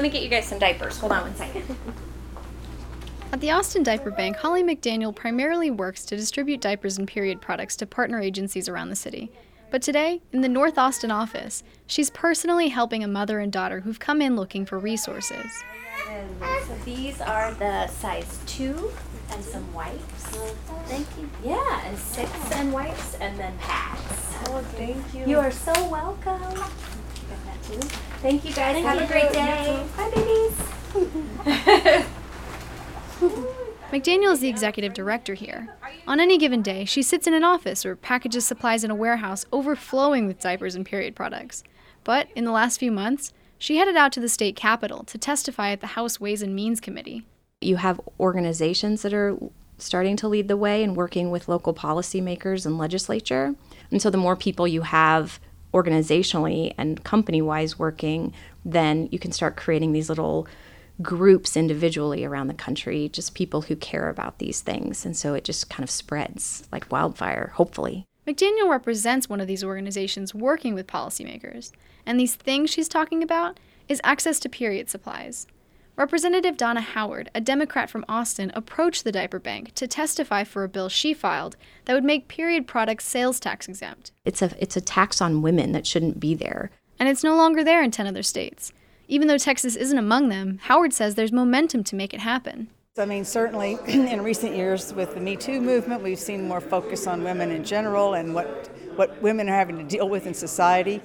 Let me get you guys some diapers. Hold on one second. At the Austin Diaper Bank, Holly McDaniel primarily works to distribute diapers and period products to partner agencies around the city. But today, in the North Austin office, she's personally helping a mother and daughter who've come in looking for resources. So these are the size 2 and some wipes. Thank you. Yeah, and 6 and wipes and then pads. Oh, thank you. You are so welcome. You got that too. Thank you guys. Have a great day. Bye, babies. McDaniel is the executive director here. On any given day, she sits in an office or packages supplies in a warehouse overflowing with diapers and period products. But in the last few months, she headed out to the state capitol to testify at the House Ways and Means Committee. You have organizations that are starting to lead the way and working with local policymakers and legislature. And so the more people you have organizationally and company-wise working, then you can start creating these little groups individually around the country, just people who care about these things. And so it just kind of spreads like wildfire, hopefully. McDaniel represents one of these organizations working with policymakers. And these things she's talking about is access to period supplies. Representative Donna Howard, a Democrat from Austin, approached the diaper bank to testify for a bill she filed that would make period products sales tax exempt. It's a tax on women that shouldn't be there. And it's no longer there in 10 other states. Even though Texas isn't among them, Howard says there's momentum to make it happen. I mean, certainly in recent years with the Me Too movement, we've seen more focus on women in general and what women are having to deal with in society.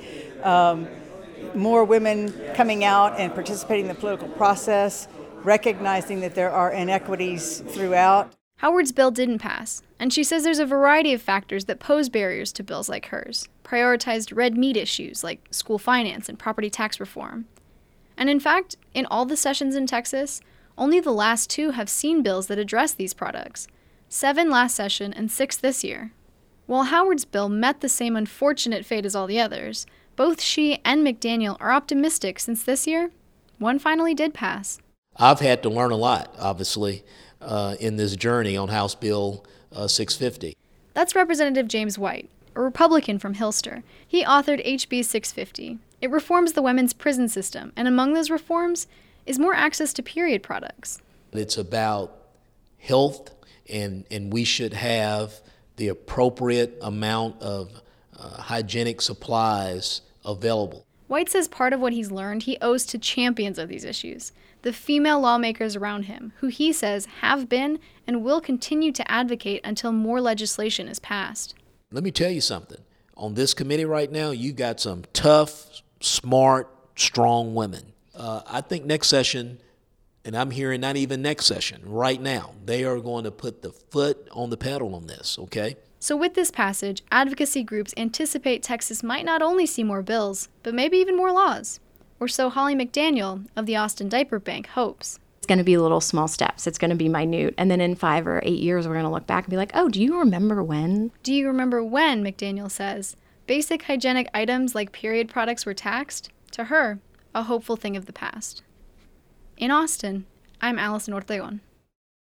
More women coming out and participating in the political process, recognizing that there are inequities throughout. Howard's bill didn't pass, and she says there's a variety of factors that pose barriers to bills like hers. Prioritized red meat issues like school finance and property tax reform. And in fact, in all the sessions in Texas, only the last 2 have seen bills that address these products. 7 last session and 6 this year. While Howard's bill met the same unfortunate fate as all the others, both she and McDaniel are optimistic since this year, one finally did pass. I've had to learn a lot, obviously, in this journey on House Bill 650. That's Representative James White, a Republican from Hilster. He authored HB 650. It reforms the women's prison system, and among those reforms is more access to period products. It's about health, and we should have the appropriate amount of hygienic supplies available. White says part of what he's learned he owes to champions of these issues, the female lawmakers around him, who he says have been and will continue to advocate until more legislation is passed. Let me tell you something. On this committee right now, you got some tough, smart, strong women. I think next session, and I'm hearing not even next session, right now, they are going to put the foot on the pedal on this, okay? So with this passage, advocacy groups anticipate Texas might not only see more bills, but maybe even more laws. Or so Holly McDaniel of the Austin Diaper Bank hopes. It's going to be little small steps. It's going to be minute. And then in 5 or 8 years, we're going to look back and be like, oh, do you remember when? Do you remember when, McDaniel says, basic hygienic items like period products were taxed? To her, a hopeful thing of the past. In Austin, I'm Allison Ortegon.